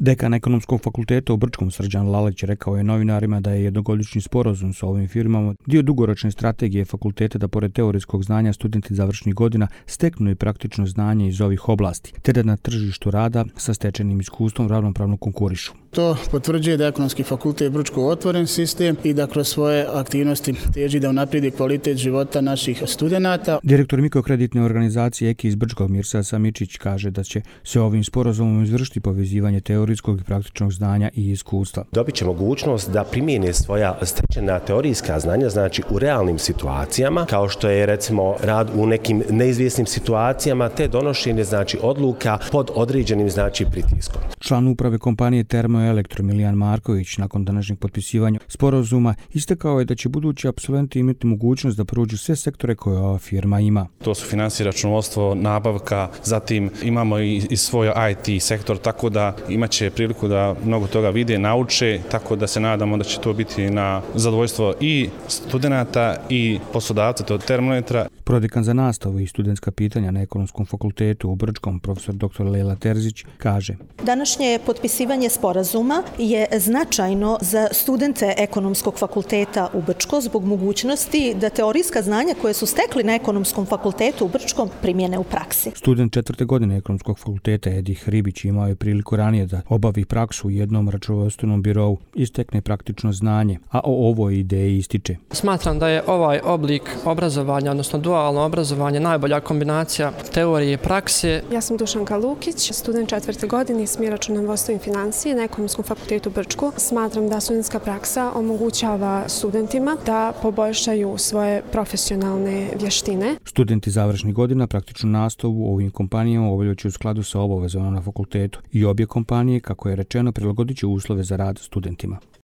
Dekan Ekonomskog fakulteta u Brčkom Srđan Lalić rekao je novinarima da je jednogodišnji sporazum sa ovim firmama dio dugoročne strategije fakulteta da pored teorijskog znanja studenti završnih godina steknu i praktično znanje iz ovih oblasti, te da na tržištu rada sa stečenim iskustvom ravnopravno konkurišu. To potvrđuje da Ekonomski fakultet Brčko otvoren sistem i da kroz svoje aktivnosti teži da unaprijedi kvalitet života naših studenata. Direktor mikrokreditne organizacije EKI iz Brčkog Mirsa Samičić kaže da će se ovim sporazumom izvršiti povezivanje teorijskog i praktičnog znanja i iskustva. Dobit će mogućnost da primijene svoja stečena teorijska znanja, znači u realnim situacijama, kao što je recimo rad u nekim neizvjesnim situacijama, te donošenje znači odluka pod određenim znači pritiskom. Član uprave kompanije Termoelektro Milijan Marković nakon današnjeg potpisivanja sporazuma istakao je da će budući apsolventi imati mogućnost da prođu sve sektore koje ova firma ima. To su financije, računovodstvo, nabavka, zatim imamo i svoj IT sektor, tako da imaće priliku da mnogo toga vide, nauče, tako da se nadamo da će to biti na zadovoljstvo i studenata i poslodavca, to Termoelektra. Prodekan za nastavu i studentska pitanja na Ekonomskom fakultetu u Brčkom, profesor dr. Lela Terzić, kaže: Današnje potpisivanje sporazuma je značajno za studente Ekonomskog fakulteta u Brčko zbog mogućnosti da teorijska znanja koje su stekli na Ekonomskom fakultetu u Brčkom primjene u praksi. Student 4. godine Ekonomskog fakulteta Edih Ribić imao je priliku ranije da obavi praksu u jednom računovodstvenom birovu i stekne praktično znanje, a o ovoj ideji ističe: Smatram da je ovaj oblik obrazovanja, odnosno dualno obrazovanje, najbolja kombinacija teorije i prakse. Ja sam Dušanka Lukić, student 4. godine, smjer računovodstvo i financije na Ekonomskom fakultetu u Brčku. Smatram da studentska praksa omogućava studentima da poboljšaju svoje profesionalne vještine. Studenti završnih godina praktičnu nastavu u ovim kompanijama obavljaće u skladu sa obavezama na fakultetu i obje kompanije, kako je rečeno, prilagodit će uslove za rad studentima.